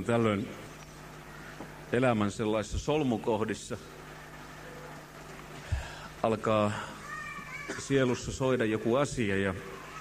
silloin tällöin elämän sellaisissa solmukohdissa alkaa sielussa soida joku asia ja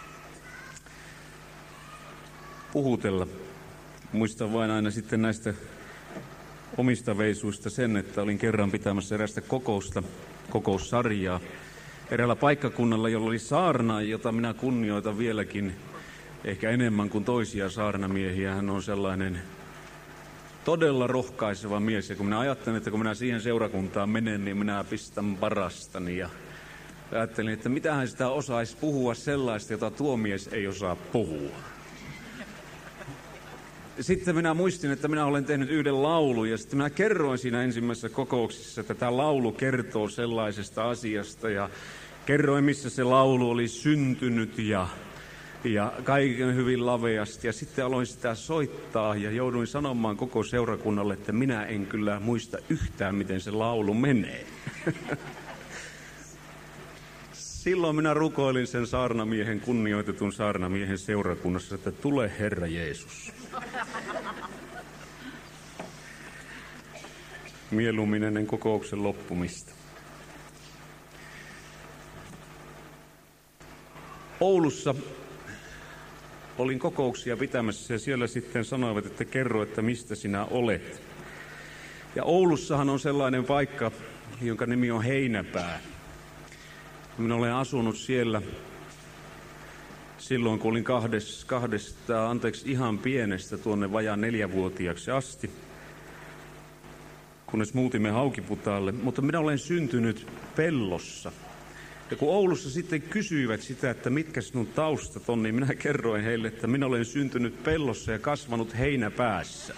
puhutella. Muistan vain aina sitten näistä omista veisuista sen, että olin kerran pitämässä erästä kokoussarjaa eräällä paikkakunnalla, jolla oli saarnaaja, jota minä kunnioitan vieläkin ehkä enemmän kuin toisia saarnamiehiä. Hän on sellainen todella rohkaiseva mies, ja kun minä ajattelen, että kun minä siihen seurakuntaan menen, niin minä pistän parastani, ja ajattelin, että mitähän sitä osaisi puhua sellaista, jota tuo mies ei osaa puhua. Sitten minä muistin, että minä olen tehnyt yhden laulun, ja sitten minä kerroin siinä ensimmäisessä kokouksessa, että tämä laulu kertoo sellaisesta asiasta, ja kerroin, missä se laulu oli syntynyt, ja kaiken hyvin laveasti. Ja sitten aloin sitä soittaa, ja jouduin sanomaan koko seurakunnalle, että minä en kyllä muista yhtään, miten se laulu menee. Silloin minä rukoilin sen saarnamiehen, kunnioitetun saarnamiehen seurakunnassa, että tule Herra Jeesus. Mieluummin ennen kokouksen loppumista. Oulussa olin kokouksia pitämässä ja siellä sitten sanoivat, että kerro, että mistä sinä olet. Ja Oulussahan on sellainen paikka, jonka nimi on Heinäpää. Minä olen asunut siellä silloin, kun olin ihan pienestä tuonne vajaan 4-vuotiaaksi asti, kunnes muutimme Haukiputaalle. Mutta minä olen syntynyt Pellossa. Ja kun Oulussa sitten kysyivät sitä, että mitkä sinun taustat on, niin minä kerroin heille, että minä olen syntynyt Pellossa ja kasvanut Heinäpäässä.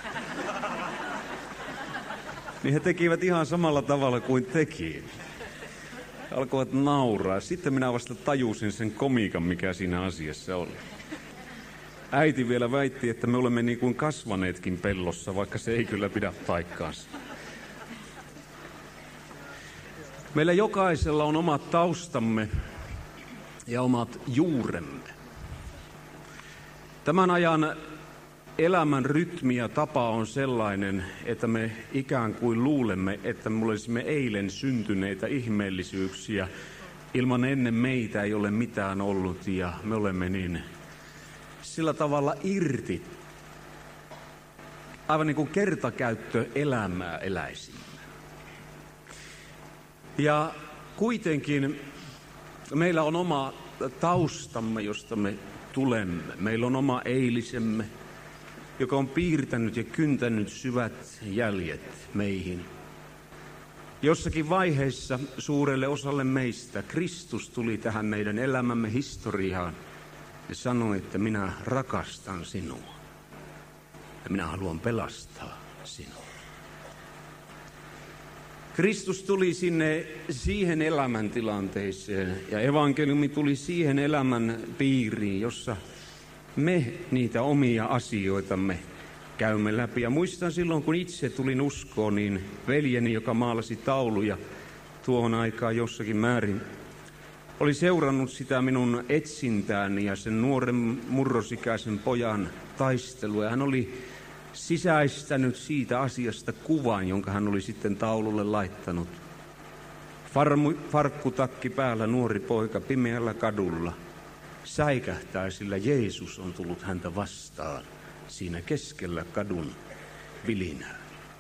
Niin he tekivät ihan samalla tavalla kuin teki. Alkoivat nauraa. Sitten minä vasta tajusin sen komiikan, mikä siinä asiassa oli. Äiti vielä väitti, että me olemme niin kuin kasvaneetkin Pellossa, vaikka se ei kyllä pidä paikkaansa. Meillä jokaisella on omat taustamme ja omat juuremme. Tämän ajan elämän rytmi ja tapa on sellainen, että me ikään kuin luulemme, että me olisimme eilen syntyneitä ihmeellisyyksiä. Ilman ennen meitä ei ole mitään ollut ja me olemme niin sillä tavalla irti. Aivan niin kuin kertakäyttöelämää eläisimme. Ja kuitenkin meillä on oma taustamme, josta me tulemme. Meillä on oma eilisemme, joka on piirtänyt ja kyntänyt syvät jäljet meihin. Jossakin vaiheessa suurelle osalle meistä Kristus tuli tähän meidän elämämme historiaan ja sanoi, että minä rakastan sinua ja minä haluan pelastaa sinua. Kristus tuli siihen elämäntilanteeseen ja evankeliumi tuli siihen elämän piiriin, jossa me niitä omia asioitamme käymme läpi. Ja muistan silloin, kun itse tulin uskoon, niin veljeni, joka maalasi tauluja tuohon aikaan jossakin määrin, oli seurannut sitä minun etsintääni ja sen nuoren murrosikäisen pojan taistelua. Ja hän oli sisäistänyt siitä asiasta kuvan, jonka hän oli sitten taululle laittanut. Farkkutakki päällä nuori poika pimeällä kadulla säikähtää, sillä Jeesus on tullut häntä vastaan siinä keskellä kadun vilinää.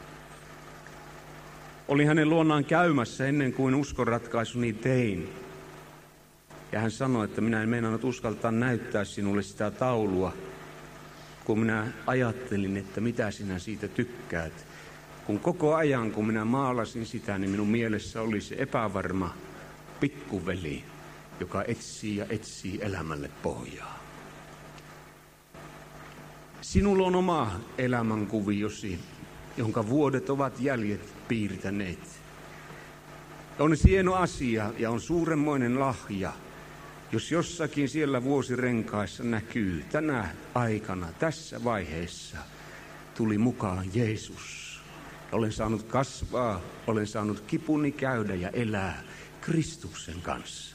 Olin hänen luonaan käymässä ennen kuin uskonratkaisuni tein. Ja hän sanoi, että minä en meinannut uskaltaa näyttää sinulle sitä taulua, kun minä ajattelin, että mitä sinä siitä tykkäät. Kun koko ajan, kun minä maalasin sitä, niin minun mielessä oli se epävarma pikkuveli, joka etsii ja etsii elämälle pohjaa. Sinulla on oma elämänkuviosi, jonka vuodet ovat jäljet piirtäneet. On hieno asia ja on suuremmoinen lahja, jos jossakin siellä vuosirenkaissa näkyy tänä aikana, tässä vaiheessa, tuli mukaan Jeesus. Olen saanut kasvaa, olen saanut kipuni käydä ja elää Kristuksen kanssa.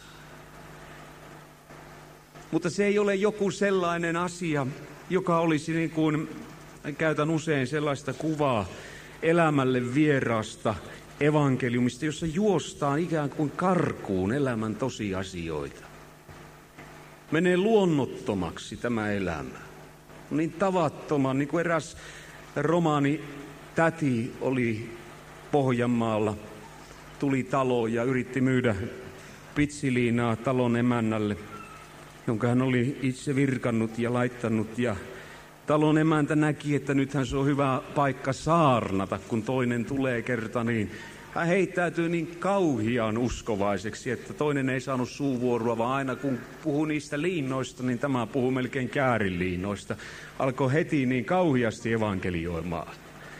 Mutta se ei ole joku sellainen asia, joka olisi niin kuin Käytän usein sellaista kuvaa elämälle vieraasta evankeliumista, jossa juostaan ikään kuin karkuun elämän tosiasioita. Menee luonnottomaksi tämä elämä. Niin tavattoman, niin kuin eräs romaani täti oli Pohjanmaalla, tuli taloon ja yritti myydä pitsiliinaa talon emännälle, jonka hän oli itse virkannut ja laittanut. Ja talon emäntä näki, että nythän se on hyvä paikka saarnata, kun toinen tulee kerta, niin hän heittäytyi niin kauhiaan uskovaiseksi, että toinen ei saanut suuvuoroa, vaan aina kun puhui niistä liinoista, niin tämä puhui melkein kääriliinoista. Alkoi heti niin kauhiasti evankelioimaan.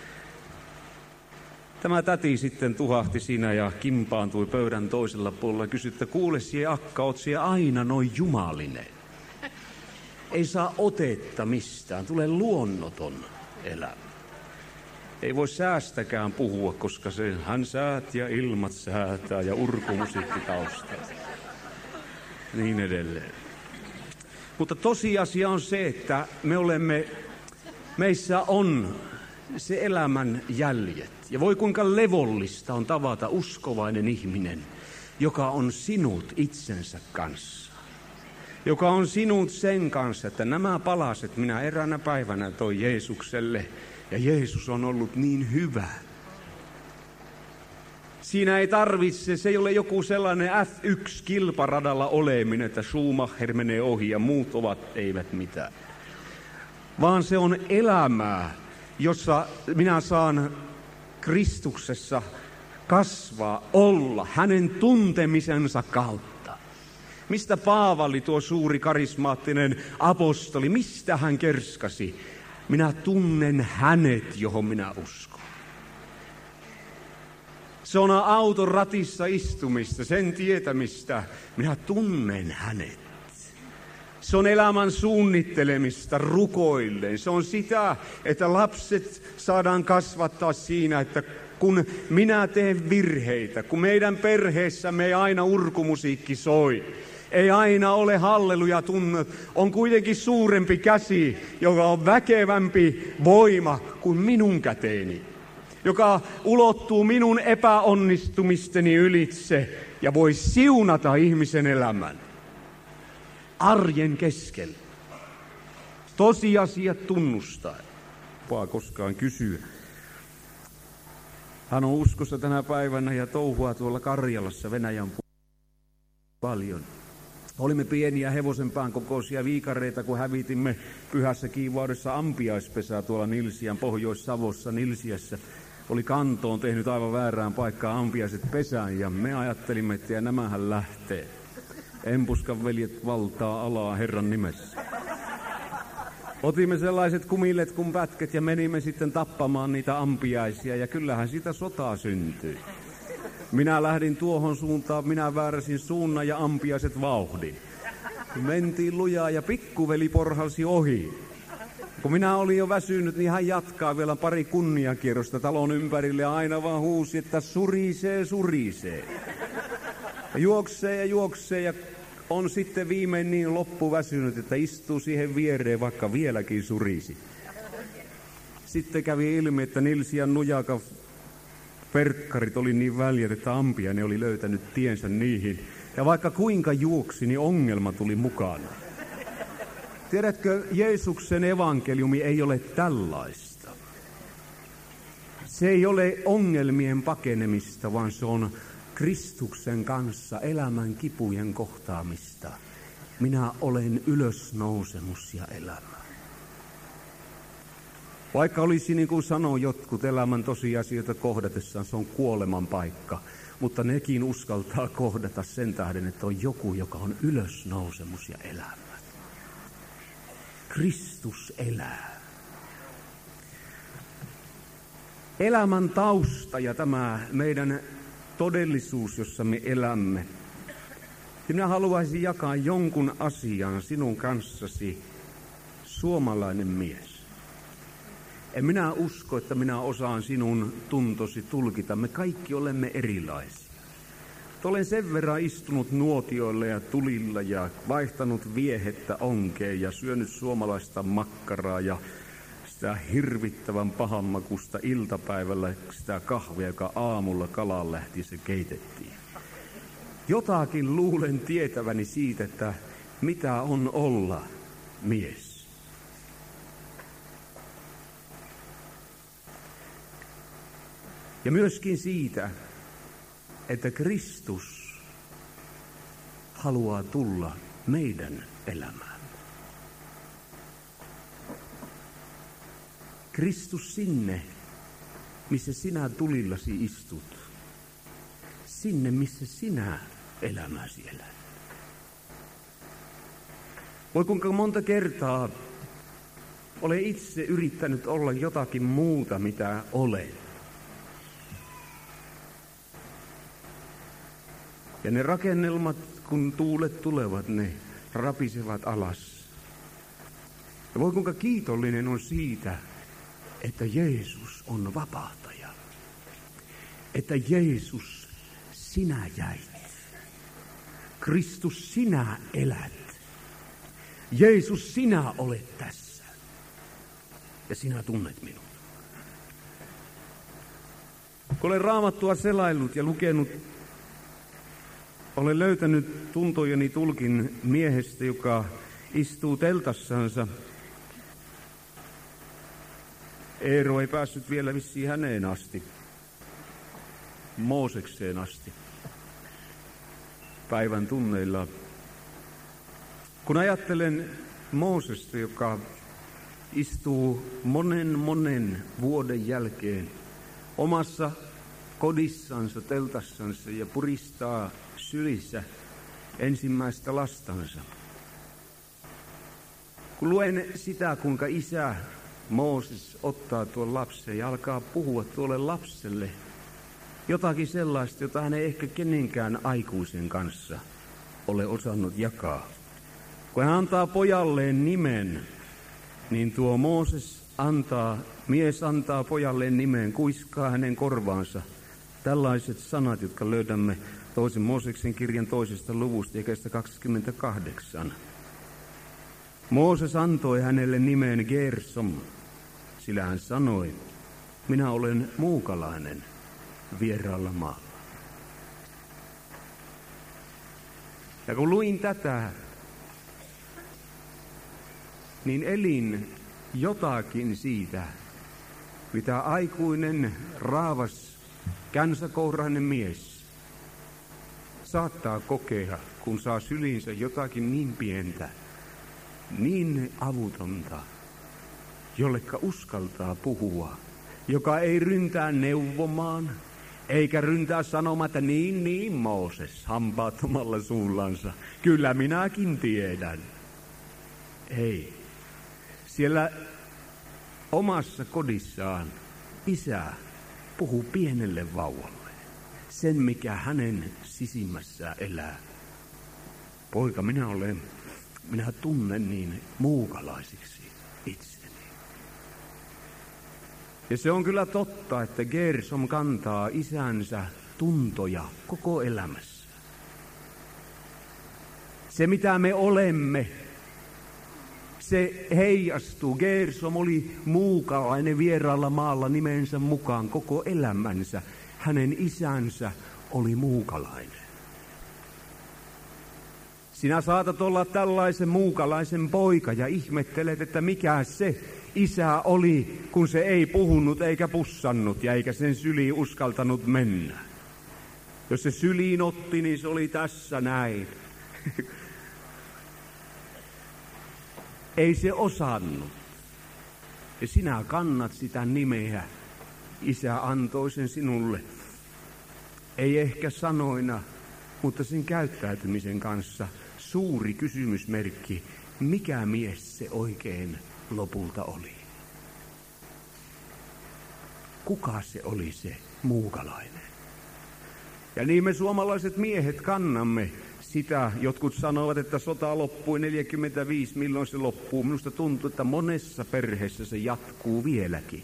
Tämä täti sitten tuhahti siinä ja kimpaantui pöydän toisella puolella ja kysyi, että kuule sie akka, oot sie aina noin jumalinen. Ei saa otetta mistään, tulee luonnoton elämä. Ei voi säästäkään puhua, koska hän säät ja ilmat säätää ja urkumusiikki taustalla. Niin edelleen. Mutta tosiasia on se, että meissä on se elämän jäljet. Ja voi kuinka levollista on tavata uskovainen ihminen, joka on sinut itsensä kanssa. Joka on sinut sen kanssa, että nämä palaset minä eräänä päivänä toin Jeesukselle. Ja Jeesus on ollut niin hyvä. Siinä ei tarvitse, se ei ole joku sellainen F1-kilparadalla oleminen, että Schumacher menee ohi ja muut eivät mitään. Vaan se on elämää, jossa minä saan Kristuksessa kasvaa, olla hänen tuntemisensa kautta. Mistä Paavali, tuo suuri karismaattinen apostoli, mistä hän kerskasi? Minä tunnen hänet, johon minä uskon. Se on auton ratissa istumista, sen tietämistä. Minä tunnen hänet. Se on elämän suunnittelemista rukoilleen. Se on sitä, että lapset saadaan kasvattaa siinä, että kun minä teen virheitä, kun meidän perheessämme ei aina urkumusiikki soi, ei aina ole halleluja tunnut, on kuitenkin suurempi käsi, joka on väkevämpi voima kuin minun käteeni, joka ulottuu minun epäonnistumisteni ylitse ja voi siunata ihmisen elämän arjen keskellä. Tosiasiat tunnustaen. Vaan koskaan kysyä. Hän on uskossa tänä päivänä ja touhua tuolla Karjalassa Venäjän paljon. Olimme pieniä hevosenpään kokoisia viikareita, kun hävitimme Pyhässä Kiivaudessa ampiaispesää tuolla Nilsiän Pohjois-Savossa Nilsiässä. Oli kantoon tehnyt aivan väärään paikkaan ampiaiset pesään ja me ajattelimme, että ja nämähän lähtee. Empuskan veljet valtaa alaa Herran nimessä. Otimme sellaiset kumillet kuin pätket ja menimme sitten tappamaan niitä ampiaisia ja kyllähän siitä sotaa syntyi. Minä lähdin tuohon suuntaan, minä vääräsin suunnan ja ampiaiset vauhdin. Mentiin lujaa ja pikkuveli porhalsi ohi. Kun minä olin jo väsynyt, niin hän jatkaa vielä pari kunniakierrosta talon ympärille ja aina vaan huusi, että surisee, surisee. Ja juoksee ja on sitten viimein niin loppuväsynyt, että istuu siihen viereen, vaikka vieläkin surisi. Sitten kävi ilmi, että Nilsiän nujaka perkkarit oli niin väljät, että ampiainen oli löytänyt tiensä niihin. Ja vaikka kuinka juoksi, niin ongelma tuli mukaan. Tiedätkö, Jeesuksen evankeliumi ei ole tällaista. Se ei ole ongelmien pakenemista, vaan se on Kristuksen kanssa elämän kipujen kohtaamista. Minä olen ylösnousemus ja elämä. Vaikka olisi, niin kuin sanoo jotkut, elämän tosiasioita kohdatessaan, se on kuoleman paikka. Mutta nekin uskaltaa kohdata sen tähden, että on joku, joka on ylösnousemus ja elämä. Kristus elää. Elämän tausta ja tämä meidän todellisuus, jossa me elämme. Ja minä haluaisin jakaa jonkun asian sinun kanssasi, suomalainen mies. En minä usko, että minä osaan sinun tuntosi tulkita. Me kaikki olemme erilaisia. Olen sen verran istunut nuotioilla ja tulilla ja vaihtanut viehettä onkeen ja syönyt suomalaista makkaraa ja sitä hirvittävän pahanmakusta iltapäivällä sitä kahvia, joka aamulla kalan lähtiessä keitettiin. Jotakin luulen tietäväni siitä, että mitä on olla mies. Ja myöskin siitä, että Kristus haluaa tulla meidän elämään. Kristus sinne, missä sinä tulillasi istut. Sinne, missä sinä elämäsi elät. Voi kuinka monta kertaa olen itse yrittänyt olla jotakin muuta, mitä olen. Ja ne rakennelmat, kun tuulet tulevat, ne rapisevat alas. Ja voi kuinka kiitollinen on siitä, että Jeesus on vapahtaja. Että Jeesus, sinä jäit. Kristus, sinä elät. Jeesus, sinä olet tässä. Ja sinä tunnet minut. Kun olen Raamattua selaillut ja lukenut, olen löytänyt tuntojeni tulkin miehestä, joka istuu teltassansa. Eero ei päässyt vielä vissiin häneen asti, Moosekseen asti, päivän tunneilla. Kun ajattelen Moosesta, joka istuu monen vuoden jälkeen omassa kodissansa, teltassansa ja puristaa sylissä ensimmäistä lastansa. Kun luen sitä, kuinka isä Mooses ottaa tuon lapsen ja alkaa puhua tuolle lapselle jotakin sellaista, jota hän ei ehkä kenenkään aikuisen kanssa ole osannut jakaa. Kun hän antaa pojalleen nimen, niin tuo mies antaa pojalleen nimen, kuiskaa hänen korvaansa tällaiset sanat, jotka löydämme 2. Mooseksen kirjan 2. luvusta jakeesta 28. Mooses antoi hänelle nimen Gersom, sillä hän sanoi, minä olen muukalainen vieraalla maalla. Ja kun luin tätä, niin elin jotakin siitä, mitä aikuinen, raavas, känsäkourainen mies saattaa kokea, kun saa syliinsä jotakin niin pientä, niin avutonta, jollekka uskaltaa puhua, joka ei ryntää neuvomaan, eikä ryntää sanomaan, että niin Mooses, hampaattomalla suullansa, kyllä minäkin tiedän. Ei. Siellä omassa kodissaan isä puhuu pienelle vauvalle sen, mikä hänen sisimmässään elää. Poika, minä tunnen niin muukalaisiksi itseni. Ja se on kyllä totta, että Gersom kantaa isänsä tuntoja koko elämässä. Se, mitä me olemme, se heijastuu. Gersom oli muukalainen vieraalla maalla nimensä mukaan koko elämänsä. Hänen isänsä oli muukalainen. Sinä saatat olla tällaisen muukalaisen poika ja ihmettelet, että mikä se isä oli, kun se ei puhunut eikä pussannut ja eikä sen syliin uskaltanut mennä. Jos se syliin otti, niin se oli tässä näin. Ei se osannut. Ja sinä kannat sitä nimeä. Isä antoi sen sinulle. Ei ehkä sanoina, mutta sen käyttäytymisen kanssa suuri kysymysmerkki. Mikä mies se oikein lopulta oli? Kuka se oli se muukalainen? Ja niin me suomalaiset miehet kannamme sitä. Jotkut sanovat, että sota loppui 45, milloin se loppuu. Minusta tuntuu, että monessa perheessä se jatkuu vieläkin.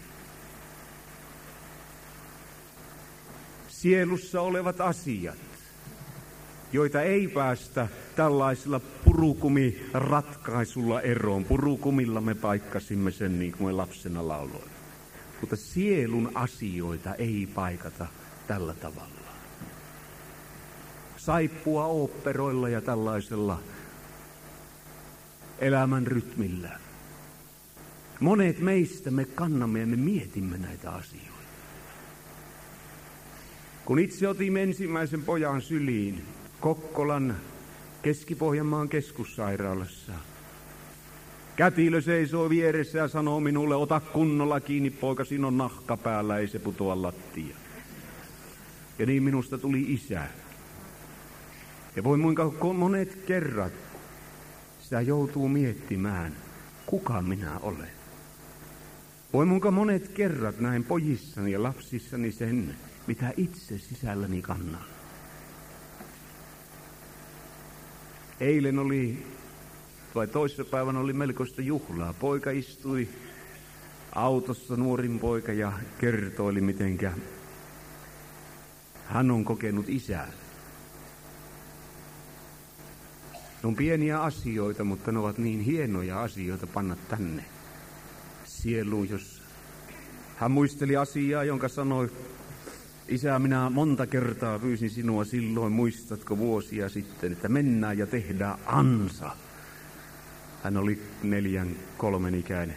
Sielussa olevat asiat, joita ei päästä tällaisilla purukumi-ratkaisulla eroon. Purukumilla me paikkasimme sen niin kuin me lapsena lauloimme. Mutta sielun asioita ei paikata tällä tavalla. Saippua oopperoilla ja tällaisella elämän rytmillä. Monet meistä me kannamme ja me mietimme näitä asioita. Kun itse otimme ensimmäisen pojan syliin Kokkolan Keski-Pohjanmaan keskussairaalassa, kätilö seisoo vieressä ja sanoo minulle, ota kunnolla kiinni poika, siinä on nahka päällä, ei se putoa lattia. Ja niin minusta tuli isä. Ja voi muinka monet kerrat sitä joutuu miettimään, kuka minä olen. Voi muinka monet kerrat näin pojissani ja lapsissani sen, mitä itse sisälläni kannan. Eilen toissapäivänä oli melkoista juhlaa. Poika istui autossa, nuorin poika, ja kertoili, mitenkä hän on kokenut isää. Ne on pieniä asioita, mutta ne ovat niin hienoja asioita panna tänne sieluun, jos hän muisteli asiaa, jonka sanoi, isä, minä monta kertaa pyysin sinua silloin, muistatko vuosia sitten, että mennään ja tehdään ansa. Hän oli 4-3 ikäinen.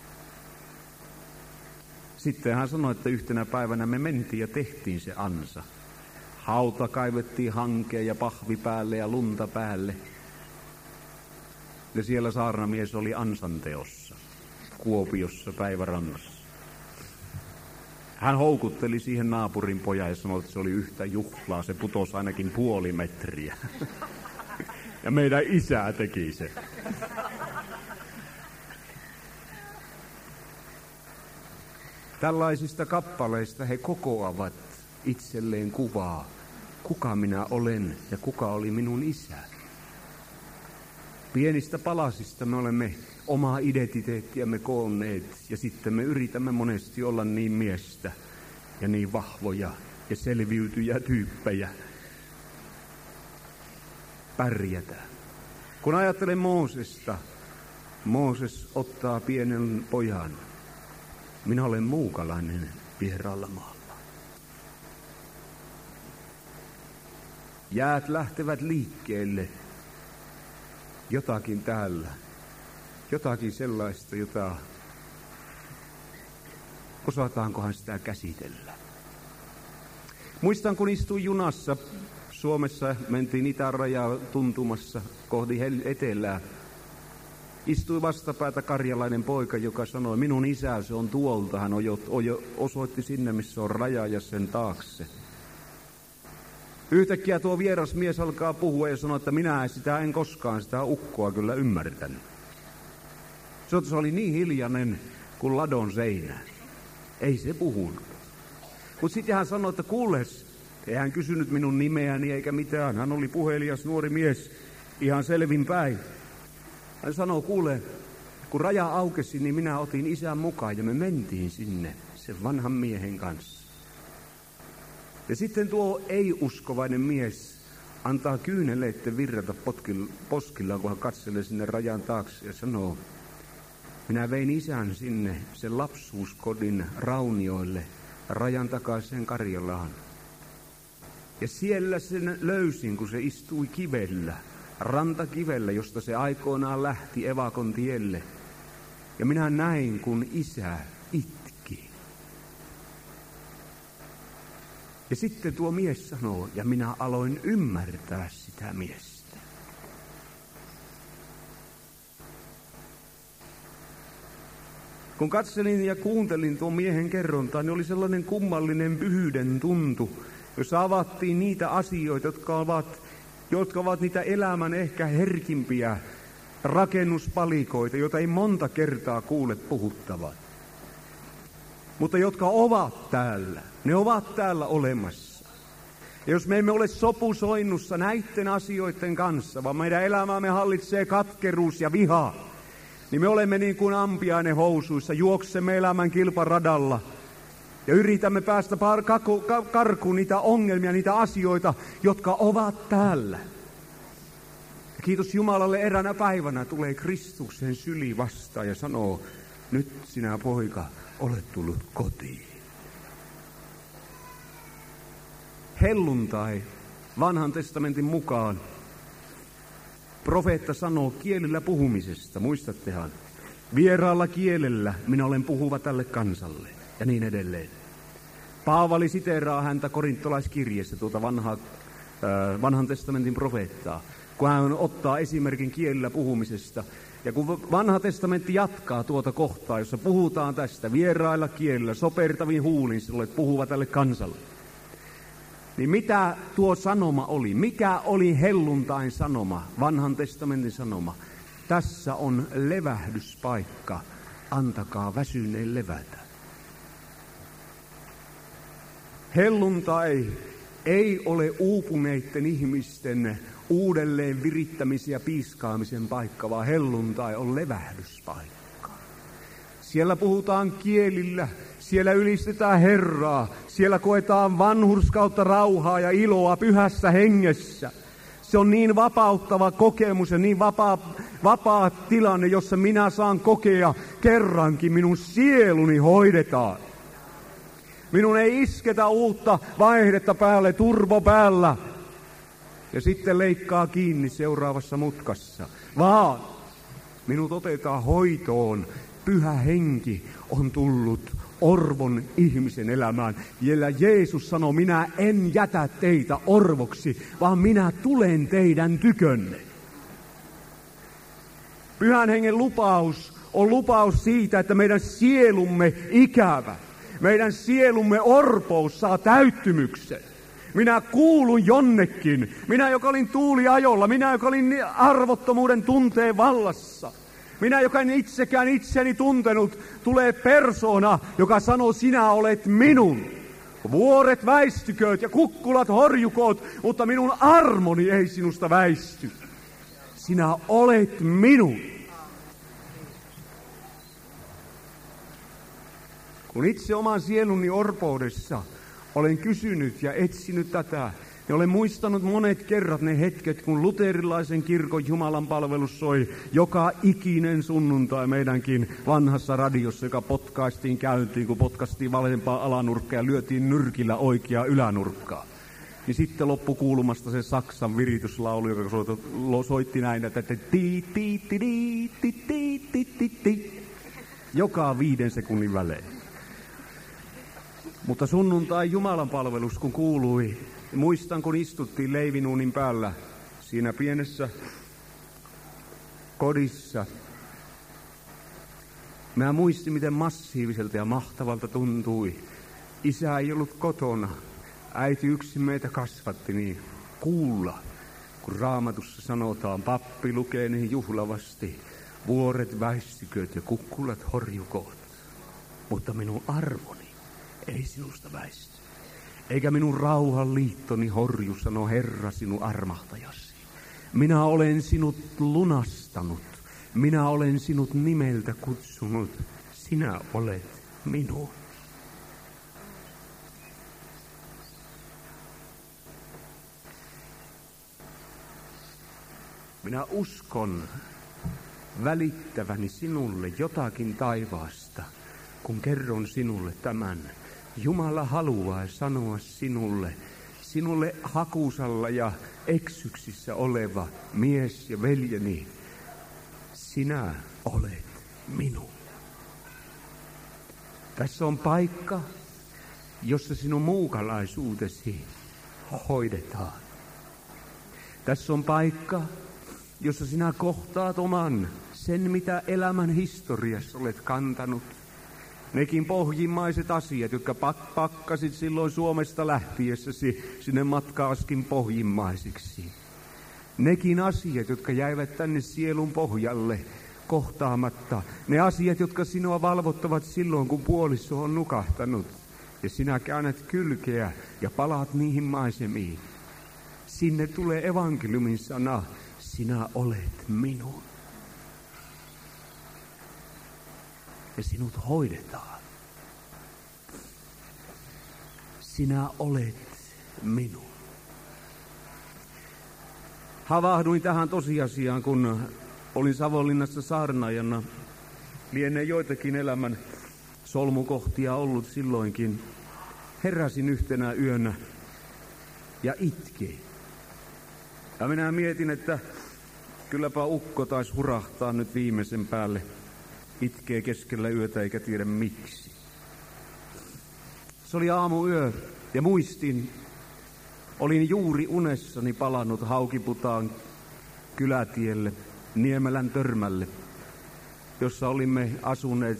Sitten hän sanoi, että yhtenä päivänä me mentiin ja tehtiin se ansa. Hauta kaivettiin hankeen ja pahvi päälle ja lunta päälle. Ja siellä saarnamies oli ansanteossa, Kuopiossa päivärannassa. Hän houkutteli siihen naapurin pojan ja sanoi, että se oli yhtä juhlaa, se putosi ainakin 0,5 metriä. Ja meidän isä teki sen. Tällaisista kappaleista he kokoavat itselleen kuvaa, kuka minä olen ja kuka oli minun isä. Pienistä palasista me olemme omaa identiteettiämme koonneet ja sitten me yritämme monesti olla niin miestä ja niin vahvoja ja selviytyjä tyyppejä. Pärjätä. Kun ajattelen Moosesta, Mooses ottaa pienen pojan. Minä olen muukalainen vieraalla maalla. Jäät lähtevät liikkeelle. Jotakin täällä. Jotakin sellaista, jota osataankohan sitä käsitellä. Muistan, kun istuin junassa Suomessa, mentiin itärajaa tuntumassa kohti etelää. Istui vastapäätä karjalainen poika, joka sanoi, minun isä, se on tuolta. Hän osoitti sinne, missä on raja ja sen taakse. Yhtäkkiä tuo vieras mies alkaa puhua ja sanoi, että minä en koskaan sitä ukkoa kyllä ymmärtänyt. Se oli niin hiljainen kuin ladon seinä. Ei se puhunut. Mutta sitten hän sanoi, että kuules, ei hän kysynyt minun nimeäni eikä mitään. Hän oli puhelias nuori mies, ihan selvin päin. Hän sanoi, kuule, kun raja aukesi, niin minä otin isän mukaan ja me mentiin sinne sen vanhan miehen kanssa. Ja sitten tuo ei-uskovainen mies antaa kyyneleitten virrata poskillaan, kun hän katselee sinne rajan taakse ja sanoo, minä vein isän sinne sen lapsuuskodin raunioille rajan takaiseen Karjalaan. Ja siellä sen löysin, kun se istui kivellä, rantakivellä, josta se aikoinaan lähti evakon tielle. Ja minä näin, kun isä itki. Ja sitten tuo mies sanoo, ja minä aloin ymmärtää sitä miestä. Kun katselin ja kuuntelin tuon miehen kerrontaa, niin oli sellainen kummallinen pyhyyden tuntu, jossa avattiin niitä asioita, jotka ovat niitä elämän ehkä herkimpiä rakennuspalikoita, joita ei monta kertaa kuule puhuttavan. Mutta jotka ovat täällä, ne ovat täällä olemassa. Ja jos me emme ole sopusoinnussa näiden asioiden kanssa, vaan meidän elämäämme hallitsee katkeruus ja viha, niin me olemme niin kuin ampiainen housuissa, juoksemme elämän kilparadalla ja yritämme päästä karkuun niitä ongelmia, niitä asioita, jotka ovat täällä. Kiitos Jumalalle, eräänä päivänä tulee Kristuksen syli vastaan ja sanoo, nyt sinä poika olet tullut kotiin. Helluntai Vanhan testamentin mukaan profeetta sanoo kielillä puhumisesta, muistattehan? Vieraalla kielellä minä olen puhuva tälle kansalle ja niin edelleen. Paavali siteeraa häntä korintolaiskirjeessä tuota vanhan testamentin profeettaa, kun hän ottaa esimerkin kielillä puhumisesta. Ja kun vanha testamentti jatkaa tuota kohtaa, jossa puhutaan tästä vierailla kielillä, sopertavin huulin sinulle puhuva tälle kansalle, niin mitä tuo sanoma oli? Mikä oli helluntain sanoma, vanhan testamentin sanoma? Tässä on levähdyspaikka, antakaa väsyneen levätä. Helluntai ei ole uupuneiden ihmisten uudelleen virittämisen ja piiskaamisen paikka, vaan helluntai on levähdyspaikka. Siellä puhutaan kielillä, siellä ylistetään Herraa, siellä koetaan vanhurskautta, rauhaa ja iloa pyhässä hengessä. Se on niin vapauttava kokemus ja niin vapaa tilanne, jossa minä saan kokea kerrankin minun sieluni hoidetaan. Minun ei isketä uutta vaihdetta päälle, turbo päällä, ja sitten leikkaa kiinni seuraavassa mutkassa, vaan minut otetaan hoitoon. Pyhä henki on tullut orvon ihmisen elämään. Ja Jeesus sanoi, minä en jätä teitä orvoksi, vaan minä tulen teidän tykönne. Pyhän hengen lupaus on lupaus siitä, että meidän sielumme ikävä, meidän sielumme orpous saa täyttymyksen. Minä kuulun jonnekin. Minä, joka olin tuuliajolla. Minä, joka olin arvottomuuden tunteen vallassa. Minä, joka en itsekään itseni tuntenut, tulee persoona, joka sanoo, sinä olet minun. Vuoret väistykööt ja kukkulat horjukoot, mutta minun armoni ei sinusta väisty. Sinä olet minun. Kun itse oman sieluni orpoudessa olen kysynyt ja etsinyt tätä, ja olen muistanut monet kerrat ne hetket, kun luterilaisen kirkon Jumalan palvelus soi joka ikinen sunnuntai meidänkin vanhassa radiossa, joka potkaistiin käyntiin, kun potkaistiin valempaa alanurkkaa ja lyötiin nyrkillä oikeaa ylänurkkaa. Niin sitten loppu kuulumasta se Saksan virityslaulu, joka soitti näin, että joka 5 sekunnin välein. Mutta sunnuntai Jumalan palvelus, kun kuului, muistan, kun istuttiin leivinuunin päällä siinä pienessä kodissa. Mä muistin, miten massiiviselta ja mahtavalta tuntui. Isä ei ollut kotona. Äiti yksin meitä kasvatti niin kuulla, kun Raamatussa sanotaan, pappi lukee niin juhlavasti, vuoret väistykööt ja kukkulat horjukoot, mutta minun armoni ei sinusta väisty. Eikä minun rauhan liittoni horju, sanoo Herra sinun armahtajasi. Minä olen sinut lunastanut. Minä olen sinut nimeltä kutsunut. Sinä olet minun. Minä uskon välittäväni sinulle jotakin taivaasta, kun kerron sinulle tämän. Jumala haluaa sanoa sinulle hakusalla ja eksyksissä oleva mies ja veljeni, sinä olet minun. Tässä on paikka, jossa sinun muukalaisuutesi hoidetaan. Tässä on paikka, jossa sinä kohtaat sen, mitä elämän historiassa olet kantanut. Nekin pohjimmaiset asiat, jotka pakkasit silloin Suomesta lähtiessäsi sinne matkaaskin pohjimmaisiksi. Nekin asiat, jotka jäivät tänne sielun pohjalle kohtaamatta. Ne asiat, jotka sinua valvottavat silloin, kun puoliso on nukahtanut. Ja sinä käännät kylkeä ja palaat niihin maisemiin. Sinne tulee evankeliumin sana, sinä olet minun. Ja sinut hoidetaan. Sinä olet minun. Havahduin tähän tosiasiaan, kun olin Savonlinnassa saarnaajana. Lienee joitakin elämän solmukohtia ollut silloinkin. Heräsin yhtenä yönä ja itki. Ja minä mietin, että kylläpä ukko taisi hurahtaa nyt viimeisen päälle. Itkee keskellä yötä eikä tiedä miksi. Se oli aamuyö ja muistin, olin juuri unessani palannut Haukiputaan kylätielle Niemelän Törmälle, jossa olimme asuneet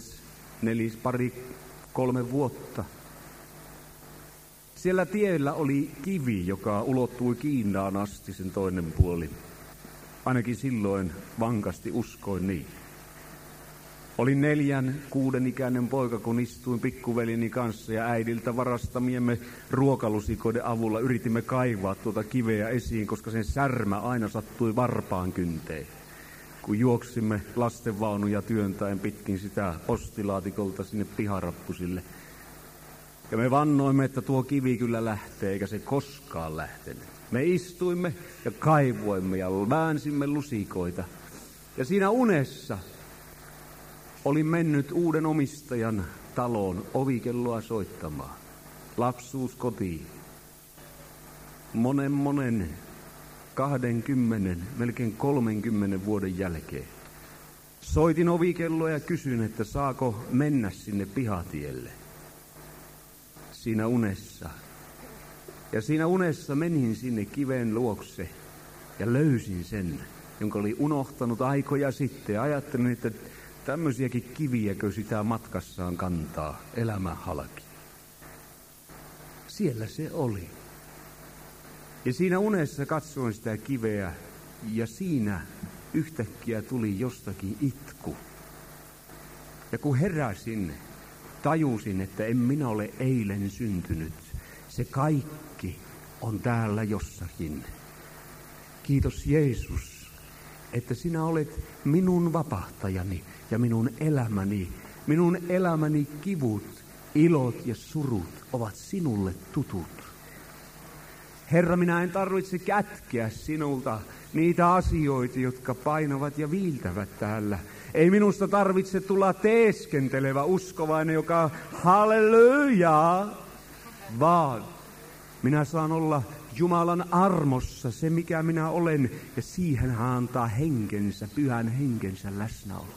3 vuotta. Siellä tiellä oli kivi, joka ulottui Kiinaan asti sen toinen puoli. Ainakin silloin vankasti uskoin niin. Olin 4-6 ikäinen poika, kun istuin pikkuveljeni kanssa ja äidiltä varastamiemme ruokalusikoiden avulla yritimme kaivaa tuota kiveä esiin, koska sen särmä aina sattui varpaan kynteen. Kun juoksimme lastenvaunuja työntäen pitkin sitä postilaatikolta sinne piharappusille. Ja me vannoimme, että tuo kivi kyllä lähtee, eikä se koskaan lähtenyt. Me istuimme ja kaivoimme ja väänsimme lusikoita. Ja siinä unessa olin mennyt uuden omistajan taloon ovikelloa soittamaan. Lapsuus kotiin. Monen 20, melkein 30 vuoden jälkeen. Soitin ovikelloa ja kysyin, että saako mennä sinne pihatielle. Siinä unessa. Ja siinä unessa menin sinne kiven luokse ja löysin sen, jonka oli unohtanut aikoja sitten. Ja ajattelin, että tämmöisiäkin kiviäkö sitä matkassaan kantaa elämän halki. Siellä se oli. Ja siinä unessa katsoin sitä kiveä ja siinä yhtäkkiä tuli jostakin itku. Ja kun heräsin, tajusin, että en minä ole eilen syntynyt. Se kaikki on täällä jossakin. Kiitos Jeesus, että sinä olet minun vapahtajani ja minun elämäni kivut, ilot ja surut ovat sinulle tutut. Herra, minä en tarvitse kätkeä sinulta niitä asioita, jotka painavat ja viiltävät täällä. Ei minusta tarvitse tulla teeskentelevä uskovainen, joka hallelujaa, vaan minä saan olla Jumalan armossa se, mikä minä olen, ja siihen hän antaa henkensä, pyhän henkensä läsnäolo.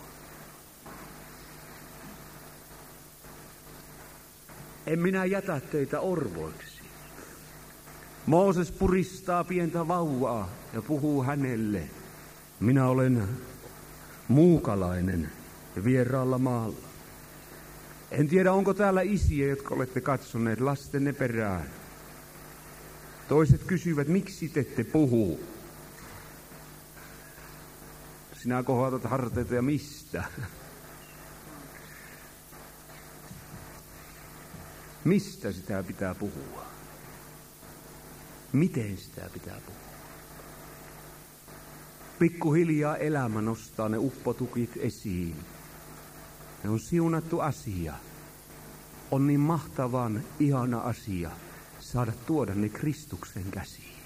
En minä jätä teitä orvoiksi. Mooses puristaa pientä vauvaa ja puhuu hänelle. Minä olen muukalainen ja vieraalla maalla. En tiedä, onko täällä isiä, jotka olette katsoneet lastenne perään. Toiset kysyvät, miksi te ette puhu? Sinä kohotat harteita ja mistä? Mistä sitä pitää puhua? Miten sitä pitää puhua? Pikkuhiljaa elämä nostaa ne uppotukit esiin. Ne on siunattu asia. On niin mahtavan ihana asia saada tuoda ne Kristuksen käsiin.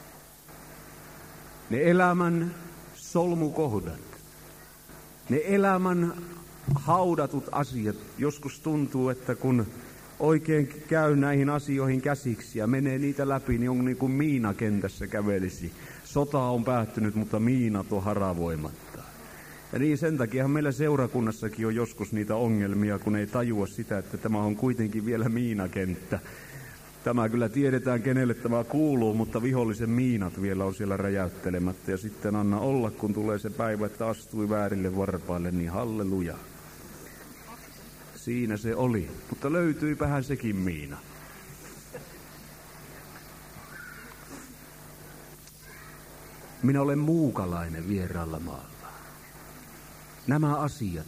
Ne elämän solmukohdat, ne elämän haudatut asiat. Joskus tuntuu, että kun oikein käy näihin asioihin käsiksi ja menee niitä läpi, niin on niin kuin miinakentässä kävelisi. Sota on päättynyt, mutta miinat on haravoimatta. Ja niin sen takia meillä seurakunnassakin on joskus niitä ongelmia, kun ei tajua sitä, että tämä on kuitenkin vielä miinakenttä. Tämä kyllä tiedetään, kenelle tämä kuuluu, mutta vihollisen miinat vielä on siellä räjäyttelemättä. Ja sitten anna olla, kun tulee se päivä, että astui väärille varpaille, niin halleluja. Siinä se oli, mutta löytyipähän sekin miina. Minä olen muukalainen vieraalla maalla. Nämä asiat,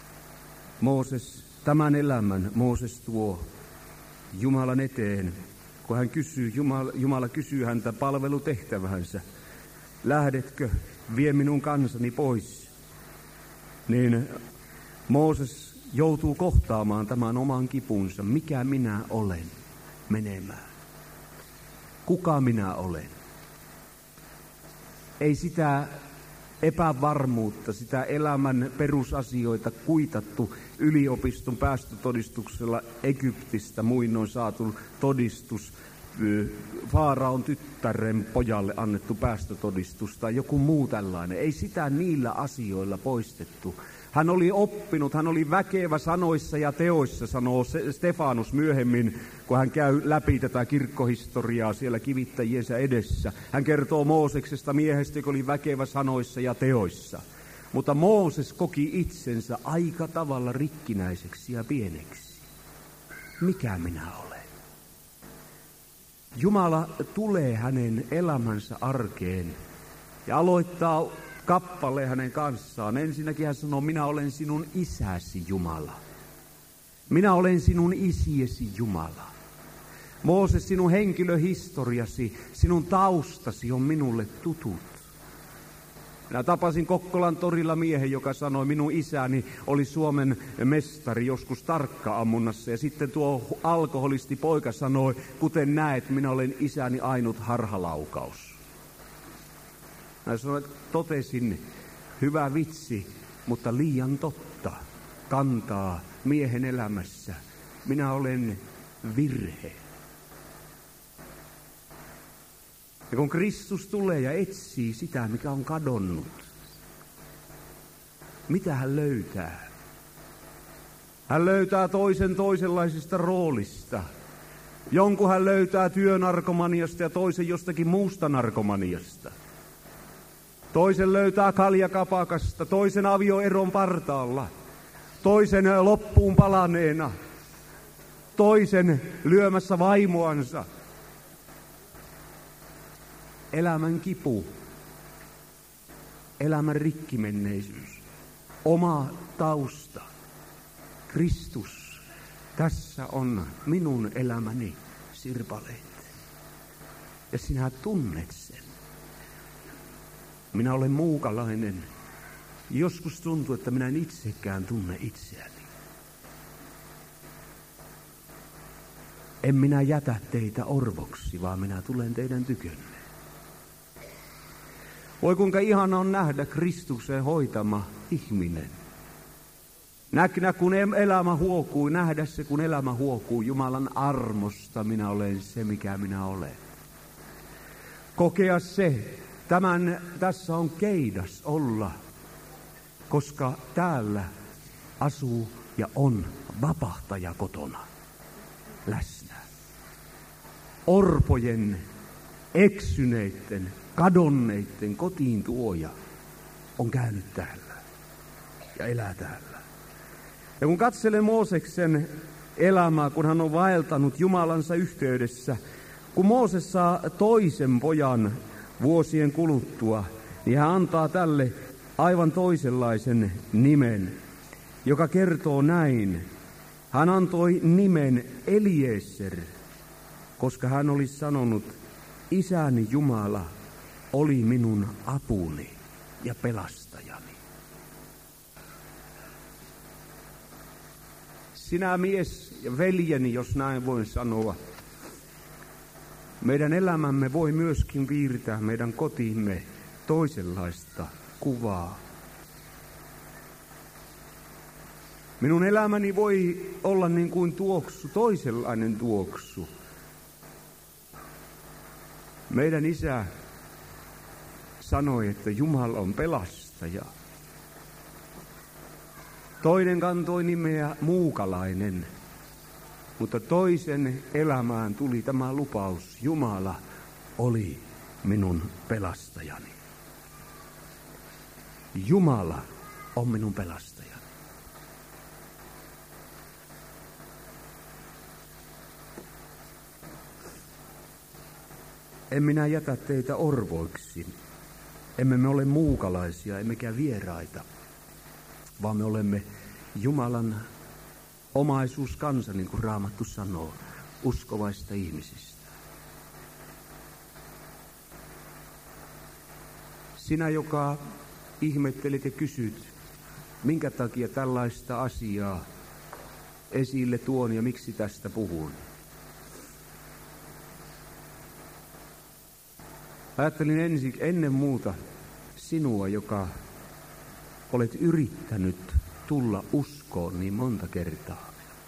tämän elämän Mooses tuo Jumalan eteen, kun hän kysyy, Jumala kysyy häntä palvelutehtävänsä. Lähdetkö, vie minun kansani pois? Niin Mooses joutuu kohtaamaan tämän oman kipunsa. Mikä minä olen menemään? Kuka minä olen? Ei sitä epävarmuutta, sitä elämän perusasioita kuitattu yliopiston päästötodistuksella Egyptistä muinoin saatu todistus, Faaraon tyttären pojalle annettu päästötodistus tai joku muu tällainen. Ei sitä niillä asioilla poistettu. Hän oli oppinut, hän oli väkevä sanoissa ja teoissa, sanoo Stefanus myöhemmin, kun hän käy läpi tätä kirkkohistoriaa siellä kivittäjiensä edessä. Hän kertoo Mooseksesta miehestä, joka oli väkevä sanoissa ja teoissa. Mutta Mooses koki itsensä aika tavalla rikkinäiseksi ja pieneksi. Mikä minä olen? Jumala tulee hänen elämänsä arkeen ja aloittaa kappaleen hänen kanssaan. Ensinnäkin hän sanoo, minä olen sinun isäsi Jumala. Minä olen sinun isiesi Jumala. Mooses, sinun henkilöhistoriasi, sinun taustasi on minulle tutut. Minä tapasin Kokkolan torilla miehen, joka sanoi, minun isäni oli Suomen mestari joskus tarkka-ammunnassa. Ja sitten tuo alkoholistipoika sanoi, kuten näet, minä olen isäni ainut harhalaukaus. Mä sanoin, että totesin, hyvä vitsi, mutta liian totta kantaa miehen elämässä. Minä olen virhe. Ja kun Kristus tulee ja etsii sitä, mikä on kadonnut, mitä hän löytää? Hän löytää toisen toisenlaisesta roolista. Jonkun hän löytää työnarkomaniasta ja toisen jostakin muusta narkomaniasta. Toisen löytää kaljakapakasta, toisen avioeron partaalla, toisen loppuun palaneena, toisen lyömässä vaimoansa. Elämän kipu, elämän rikkimenneisyys, oma tausta, Kristus. Tässä on minun elämäni sirpaleet. Ja sinä tunnet sen. Minä olen muukalainen. Joskus tuntuu, että minä en itsekään tunne itseäni. En minä jätä teitä orvoksi, vaan minä tulen teidän tykönne. Voi kuinka ihana on nähdä Kristuksen hoitama ihminen. Nähdä kun elämä huokuu, nähdä se kun elämä huokuu Jumalan armosta, minä olen se mikä minä olen. Kokea se, tässä on keidas olla, koska täällä asuu ja on vapahtaja kotona läsnä. Orpojen, eksyneiden, kadonneiden kotiin tuoja on käynyt täällä ja elää täällä. Ja kun katselen Mooseksen elämää, kun hän on vaeltanut Jumalansa yhteydessä, kun Mooses saa toisen pojan vuosien kuluttua, niin hän antaa tälle aivan toisenlaisen nimen, joka kertoo näin. Hän antoi nimen Eliezer, koska hän oli sanonut, isäni Jumala oli minun apuni ja pelastajani. Sinä mies ja veljeni, jos näin voin sanoa, meidän elämämme voi myöskin piirtää meidän kotiimme toisenlaista kuvaa. Minun elämäni voi olla niin kuin tuoksu, toisenlainen tuoksu. Meidän isä sanoi, että Jumala on pelastaja. Toinen kantoi nimeä muukalainen, mutta toisen elämään tuli tämä lupaus. Jumala oli minun pelastajani. Jumala on minun pelastajani. En minä jätä teitä orvoiksi. Emme me ole muukalaisia, emmekä vieraita, vaan me olemme Jumalan omaisuuskansa, niin kuin Raamattu sanoo, uskovaista ihmisistä. Sinä, joka ihmettelit ja kysyt, minkä takia tällaista asiaa esille tuon ja miksi tästä puhun. Ajattelin ennen muuta sinua, joka olet yrittänyt tulla uskoon niin monta kertaa.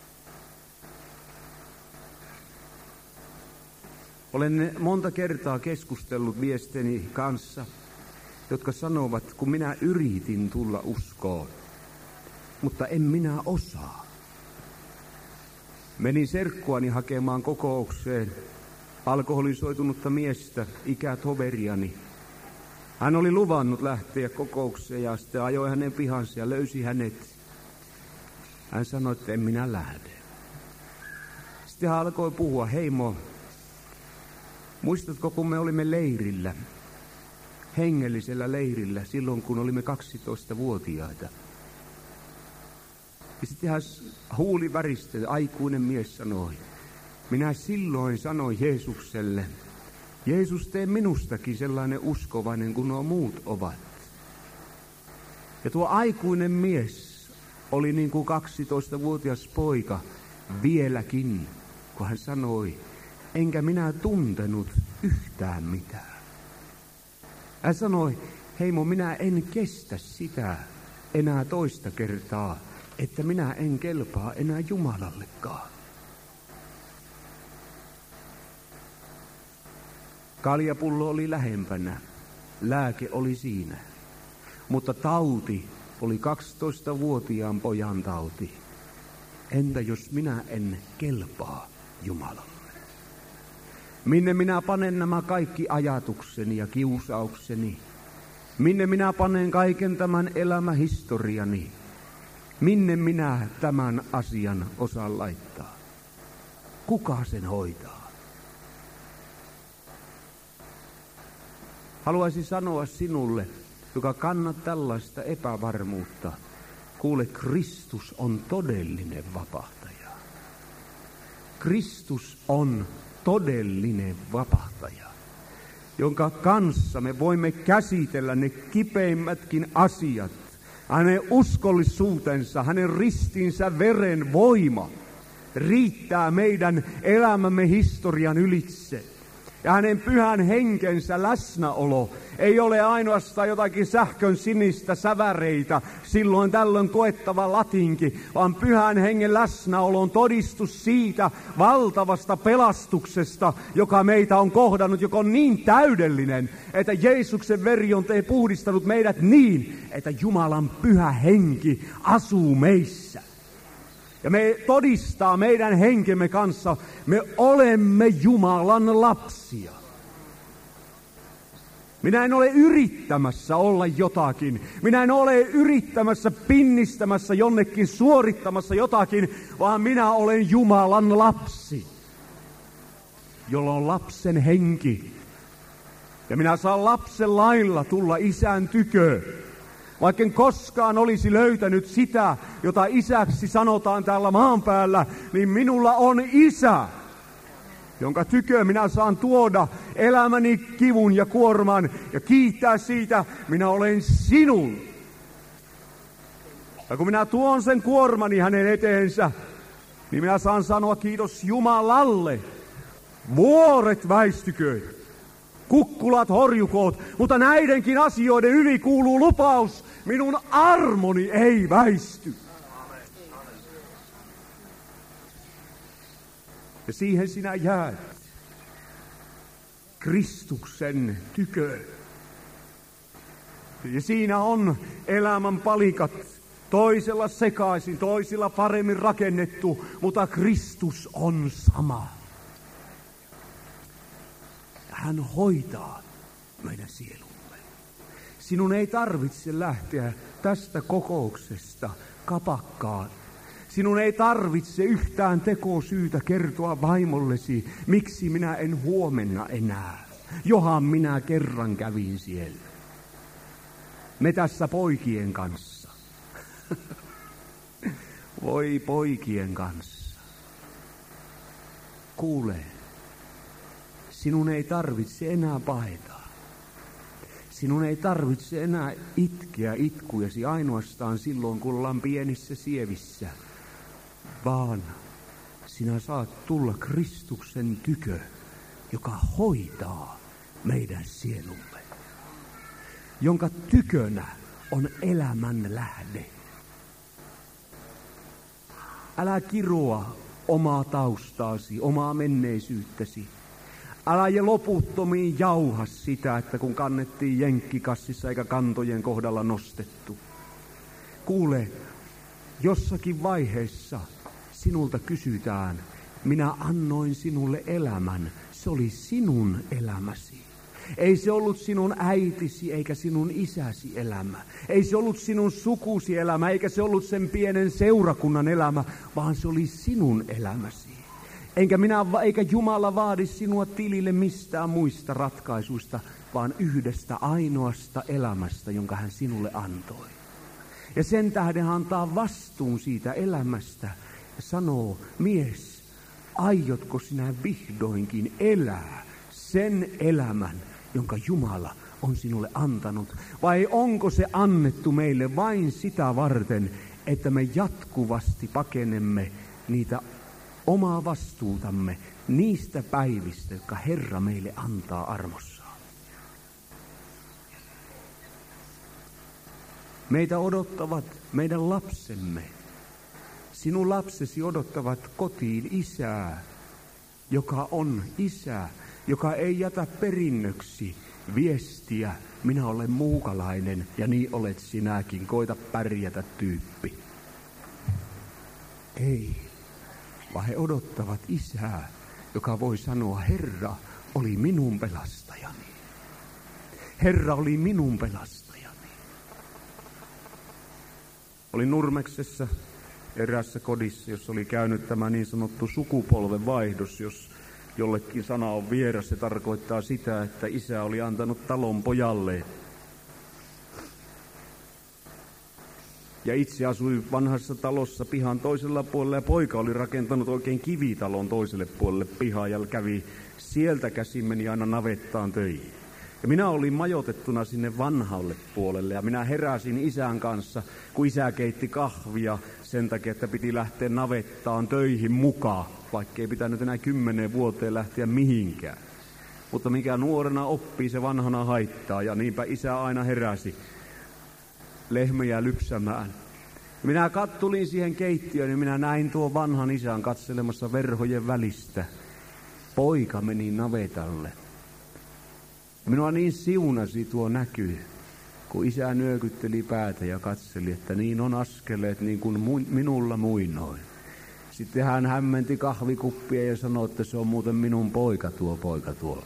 Olen monta kertaa keskustellut miesteni kanssa, jotka sanovat, kun minä yritin tulla uskoon, mutta en minä osaa. Menin serkkuani hakemaan kokoukseen alkoholisoitunutta miestä, ikätoveriani. Hän oli luvannut lähteä kokoukseen ja sitten ajoi hänen pihansa ja löysi hänet. Hän sanoi, että en minä lähde. Sitten hän alkoi puhua, Heimo, muistatko kun me olimme leirillä, hengellisellä leirillä, silloin kun olimme 12-vuotiaita. Ja sitten hän huuli väristä, aikuinen mies sanoi, minä silloin sanoin Jeesukselle, Jeesus, tee minustakin sellainen uskovainen kuin nuo muut ovat. Ja tuo aikuinen mies oli niin kuin 12-vuotias poika vieläkin, kun hän sanoi, enkä minä tuntenut yhtään mitään. Hän sanoi, Heimo, minä en kestä sitä enää toista kertaa, että minä en kelpaa enää Jumalallekaan. Kaljapullo oli lähempänä, lääke oli siinä, mutta tauti oli 12-vuotiaan pojan tauti. Entä jos minä en kelpaa Jumalalle? Minne minä panen nämä kaikki ajatukseni ja kiusaukseni? Minne minä panen kaiken tämän elämähistoriani? Minne minä tämän asian osaan laittaa? Kuka sen hoitaa? Haluaisin sanoa sinulle, joka kannat tällaista epävarmuutta, kuule, Kristus on todellinen vapahtaja. Kristus on todellinen vapahtaja, jonka kanssa me voimme käsitellä ne kipeimmätkin asiat. Hänen uskollisuutensa, hänen ristinsä veren voima riittää meidän elämämme historian ylitse. Ja hänen pyhän henkensä läsnäolo ei ole ainoastaan jotakin sähkön sinistä säväreitä, silloin tällöin koettava latinki, vaan pyhän hengen läsnäolo on todistus siitä valtavasta pelastuksesta, joka meitä on kohdannut, joka on niin täydellinen, että Jeesuksen veri on puhdistanut meidät niin, että Jumalan pyhä henki asuu meissä. Ja me todistaa meidän henkemme kanssa, me olemme Jumalan lapsia. Minä en ole yrittämässä olla jotakin. Minä en ole yrittämässä, pinnistämässä jonnekin, suorittamassa jotakin, vaan minä olen Jumalan lapsi, jolla on lapsen henki. Ja minä saan lapsen lailla tulla isän tykö. Vaikka en koskaan olisi löytänyt sitä, jota isäksi sanotaan täällä maan päällä, niin minulla on isä, jonka tykö minä saan tuoda elämäni kivun ja kuorman ja kiittää siitä, minä olen sinun. Ja kun minä tuon sen kuormani hänen eteensä, niin minä saan sanoa kiitos Jumalalle. Vuoret väistykööt. Kukkulat horjukoot, mutta näidenkin asioiden yli kuuluu lupaus, minun armoni ei väisty. Ja siihen sinä jäät, Kristuksen tykö. Ja siinä on elämän palikat, toisella sekaisin, toisilla paremmin rakennettu, mutta Kristus on sama. Hän hoitaa meidän sielumme. Sinun ei tarvitse lähteä tästä kokouksesta kapakkaan. Sinun ei tarvitse yhtään tekosyytä kertoa vaimollesi, miksi minä en huomenna enää. Johan minä kerran kävin siellä. Me tässä poikien kanssa. Voi poikien kanssa. Kuule. Sinun ei tarvitse enää paeta. Sinun ei tarvitse enää itkeä itkujasi ainoastaan silloin, kun ollaan pienissä sievissä, vaan sinä saat tulla Kristuksen tykö, joka hoitaa meidän sielumme, jonka tykönä on elämän lähde. Älä kiroa omaa taustaasi, omaa menneisyyttäsi. Älä ja loputtomiin jauha sitä, että kun kannettiin jenkkikassissa eikä kantojen kohdalla nostettu. Kuule, jossakin vaiheessa sinulta kysytään, minä annoin sinulle elämän, se oli sinun elämäsi. Ei se ollut sinun äitisi eikä sinun isäsi elämä. Ei se ollut sinun sukusi elämä eikä se ollut sen pienen seurakunnan elämä, vaan se oli sinun elämäsi. Eikä Jumala vaadi sinua tilille mistään muista ratkaisuista, vaan yhdestä ainoasta elämästä, jonka hän sinulle antoi. Ja sen tähden hän antaa vastuun siitä elämästä ja sanoo, mies, aiotko sinä vihdoinkin elää sen elämän, jonka Jumala on sinulle antanut? Vai onko se annettu meille vain sitä varten, että me jatkuvasti pakenemme niitä omaa vastuutamme niistä päivistä, jotka Herra meille antaa armossaan? Meitä odottavat meidän lapsemme. Sinun lapsesi odottavat kotiin isää, joka on isä, joka ei jätä perinnöksi viestiä, minä olen muukalainen ja niin olet sinäkin, koita pärjätä tyyppi. Ei, vaan he odottavat isää, joka voi sanoa, Herra oli minun pelastajani. Herra oli minun pelastajani. Olin Nurmeksessa eräässä kodissa, jossa oli käynyt tämä niin sanottu sukupolvenvaihdos. Jos jollekin sana on vieras, se tarkoittaa sitä, että isä oli antanut talon pojalle. Ja itse asui vanhassa talossa pihan toisella puolella ja poika oli rakentanut oikein kivitalon toiselle puolelle pihaa ja kävi sieltä käsin, meni aina navettaan töihin. Ja minä olin majoitettuna sinne vanhalle puolelle ja minä heräsin isän kanssa, kun isä keitti kahvia sen takia, että piti lähteä navettaan töihin mukaan, vaikka ei pitänyt enää 10 vuoteen lähteä mihinkään. Mutta mikä nuorena oppii, se vanhana haittaa ja niinpä isä aina heräsi lehmiä lypsämään. Minä kattulin siihen keittiöön ja minä näin tuon vanhan isän katselemassa verhojen välistä. Poika meni navetalle. Minua niin siunasi tuo näky, kun isä nyökytteli päätä ja katseli, että niin on askeleet niin kuin minulla muinoin. Sitten hän hämmenti kahvikuppia ja sanoi, että se on muuten minun poika tuo.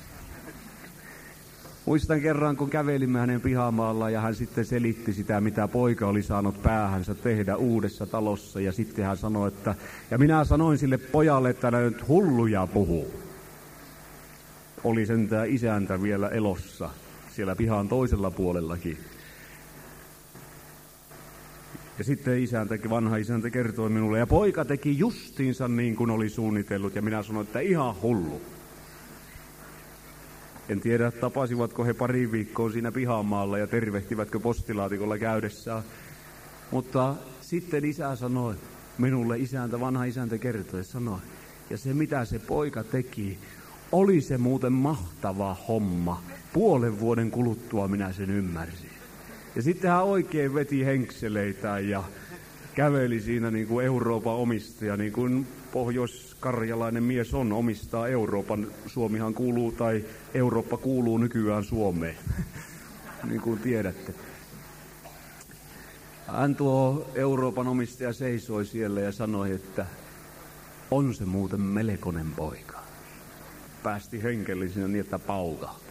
Muistan kerran, kun kävelimme hänen pihamaalla ja hän sitten selitti sitä, mitä poika oli saanut päähänsä tehdä uudessa talossa. Ja sitten hän sanoi, että, ja minä sanoin sille pojalle, että älä nyt hulluja puhuu. Oli sentään isäntä vielä elossa, siellä pihan toisella puolellakin. Ja sitten vanha isäntä kertoi minulle, ja poika teki justiinsa niin kuin oli suunnitellut, ja minä sanoin, että ihan hullu. En tiedä, tapasivatko he pari viikkoa siinä pihamaalla ja tervehtivätkö postilaatikolla käydessään. Mutta sitten isä sanoi minulle, vanha isäntä kertoi, sanoi, ja se mitä se poika teki, oli se muuten mahtava homma. 5 vuoden kuluttua minä sen ymmärsin. Ja sitten hän oikein veti henkseleitään ja käveli siinä niin kuin Euroopan omistaja, niin kuin pohjoiskarjalainen mies on, omistaa Euroopan. Suomihan kuuluu, tai Eurooppa kuuluu nykyään Suomeen, niin kuin tiedätte. Hän tuo Euroopan omistaja seisoi siellä ja sanoi, että on se muuten melkoinen poika. Päästi henkellisenä niin, että paukahti.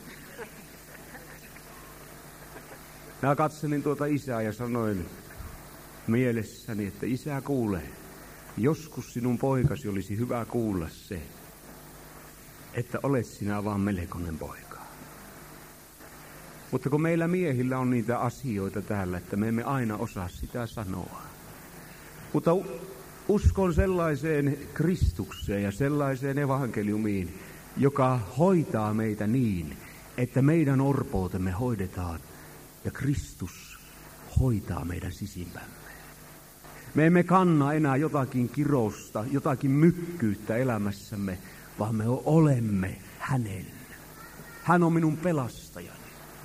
Minä katselin tuota isää ja sanoin mielessäni, että isä kuulee, joskus sinun poikasi olisi hyvä kuulla se, että olet sinä vaan melkoinen poika. Mutta kun meillä miehillä on niitä asioita täällä, että me emme aina osaa sitä sanoa. Mutta uskon sellaiseen Kristukseen ja sellaiseen evankeliumiin, joka hoitaa meitä niin, että meidän orpoutemme hoidetaan ja Kristus hoitaa meidän sisimpämme. Me emme kanna enää jotakin kirousta, jotakin mykkyyttä elämässämme, vaan me olemme hänen. Hän on minun pelastajani.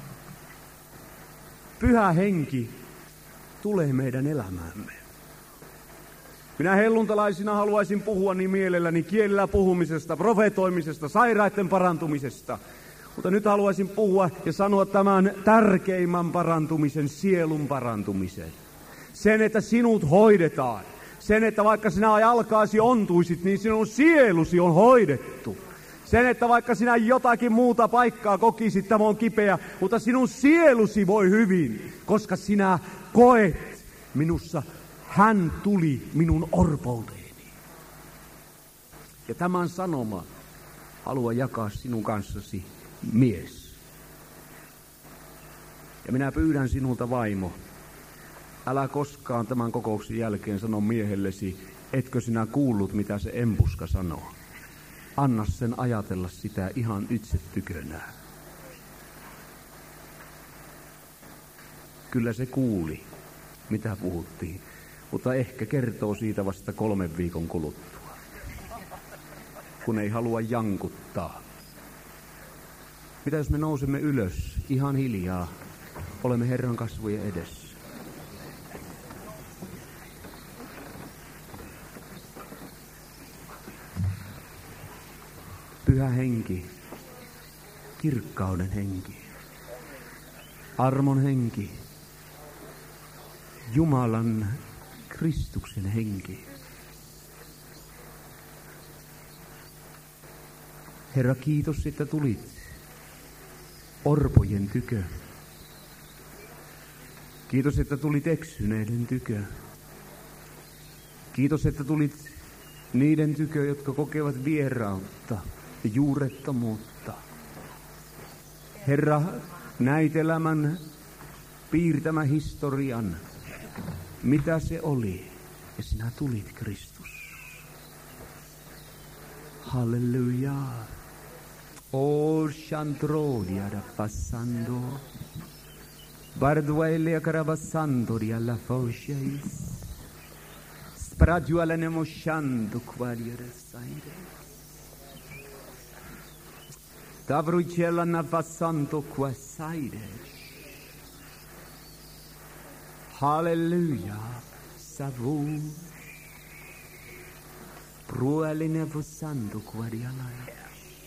Pyhä Henki tulee meidän elämäämme. Minä helluntalaisina haluaisin puhua niin mielelläni kielellä puhumisesta, profetoimisesta, sairaiden parantumisesta. Mutta nyt haluaisin puhua ja sanoa tämän tärkeimmän parantumisen, sielun parantumisen. Sen, että sinut hoidetaan. Sen, että vaikka sinä jalkaasi ontuisit, niin sinun sielusi on hoidettu. Sen, että vaikka sinä jotakin muuta paikkaa kokisit, tämä on kipeä, mutta sinun sielusi voi hyvin, koska sinä koet minussa, hän tuli minun orpouteeni. Ja tämän sanoma haluan jakaa sinun kanssasi, mies. Ja minä pyydän sinulta, vaimo, älä koskaan tämän kokouksen jälkeen sano miehellesi, etkö sinä kuullut, mitä se empuska sanoo. Anna sen ajatella sitä ihan itse tykönään. Kyllä se kuuli, mitä puhuttiin, mutta ehkä kertoo siitä vasta 3 viikon kuluttua, kun ei halua jankuttaa. Mitä jos me nousemme ylös ihan hiljaa, olemme Herran kasvojen edessä. Pyhä Henki, kirkkauden henki, armon henki, Jumalan, Kristuksen henki. Herra, kiitos, että tulit orpojen tykö. Kiitos, että tulit eksyneiden tykö. Kiitos, että tulit niiden tykö, jotka kokevat vierautta ja juurettomuutta. Herra, näit elämän piirtämä historian, mitä se oli, ja sinä tulit, Kristus. Halleluja. O chantrodia da passando, barduelia carabassando di alla fosceis, spragiuala nemosciando qualia ressaire. Tavrucella navassanto quasaire. Halleluja, savu. Pruele nevosando qualia lai.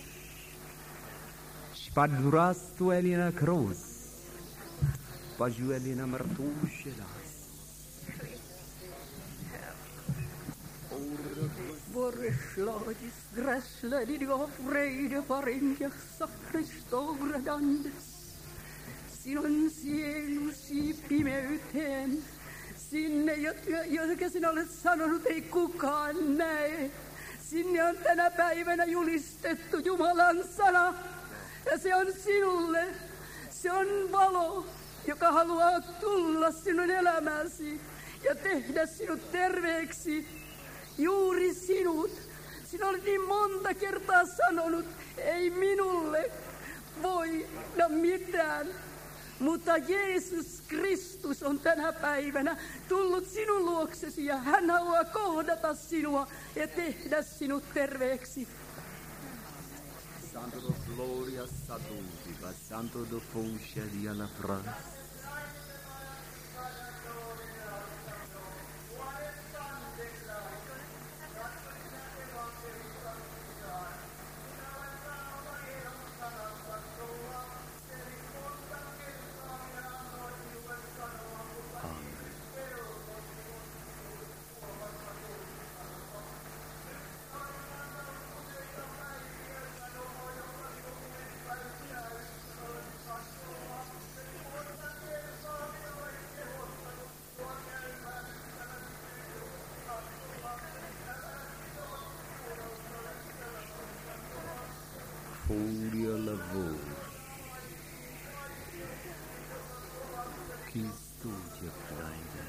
Spadurastu elina cruz, paju elina martuscelas. Vorslagis gräsledi gav vrede parinjassa Kristogradandes. Sinun sielusi pimeyteen, sinne, jotka sinä olet sanonut, ei kukaan näe. Sinne on tänä päivänä julistettu Jumalan sana, ja se on sinulle. Se on valo, joka haluaa tulla sinun elämäsi ja tehdä sinut terveeksi. Juuri sinut. Sinä olet niin monta kertaa sanonut, ei minulle voida mitään. Mutta Jeesus Kristus on tänä päivänä tullut sinun luoksesi ja hän haluaa kohdata sinua ja tehdä sinut terveeksi. Santo do gloria saduti, santo do fonche di alla France. Furia lavoro, chi studia prende,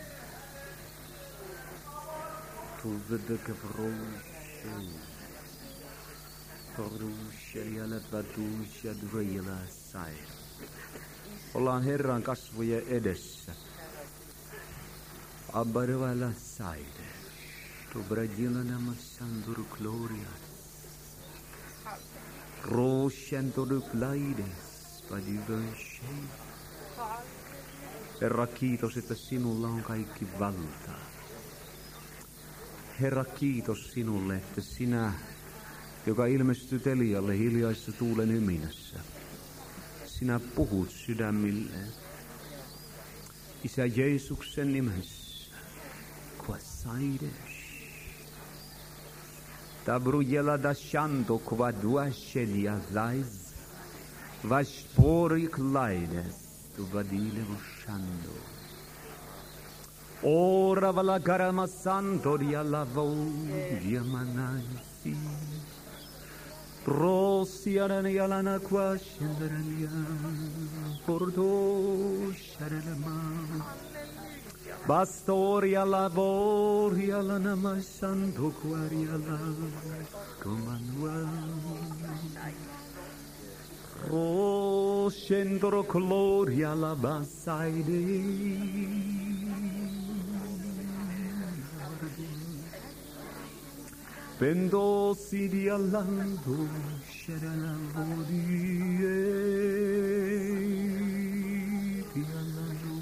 tu vede che poruscia ja läpätuusja dreila sai. Ollaan Herran kasvojen edessä. Abbarvala saide, tu bradila namasandur gloria. käntor upplaides vad du bön. Herra, kiitos, että sinulla on kaikki valta. Herra, kiitos sinulle, että sinä, joka ilmestyt Elialle hiljaisessa tuulen yminässä, sinä puhut sydämilleen. Isä Jeesuksen nimessä, quasaides. Tabrujela da shanto qua duascelia lais, vaspori claides, tu vadile uscando. Ora vala garama santo dia volia manaisi. Rosiarani alana qua scenderania, porto sharelama. Bastoria lavoria la nama santo quaria la comanuel. Scendoro gloria la basaide. Pendo si di allando scera la vodie di allando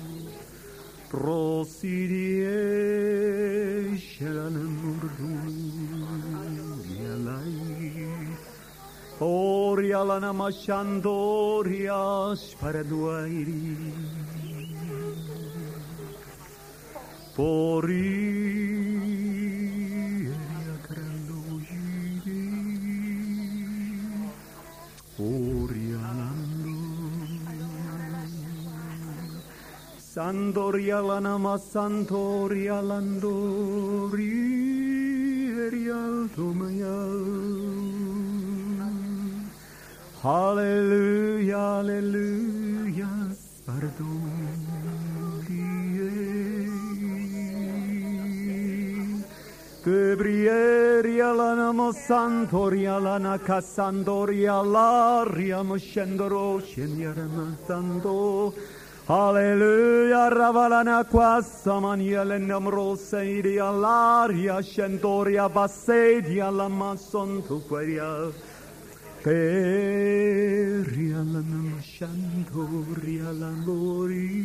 prosidie scera la morduia lai oria la namashandoria sparaduairi pori Sandoria la nama santoria landori erialto mayal. Hallelujah, hallelujah, spardorie. Gabrieria la nama santoria la naka sandoria l'aria moscendoro scendiara matando. Halleluja, ravalana quassa maniele namroseidi all'aria scendoria bassedi alla masson tu queria peria la namashandoria la lori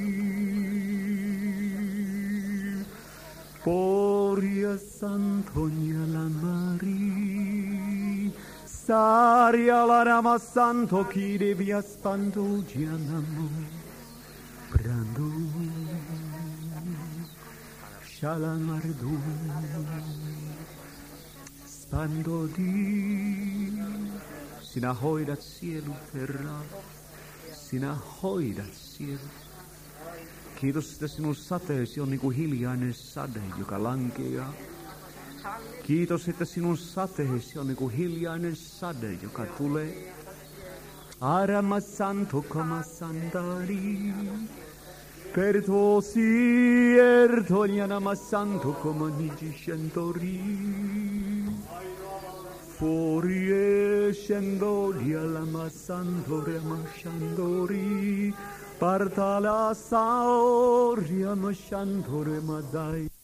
poria santonia la mari saria la namasanto chi devia spandugia l'amore Brando Shalamardu Spandodi Sinä hoidat sielut, Herra. Sinä hoidat sielut. Kiitos, että sinun sateesi on niin kuin hiljainen sade, joka lankeaa. Kiitos, että sinun sateesi on niin kuin hiljainen sade, joka tulee. Arama santo come sandari per tuo sierto nianama santo come nigi scentori fuori scendori alla sandore ma scendori parta la sauria ma scendore ma dai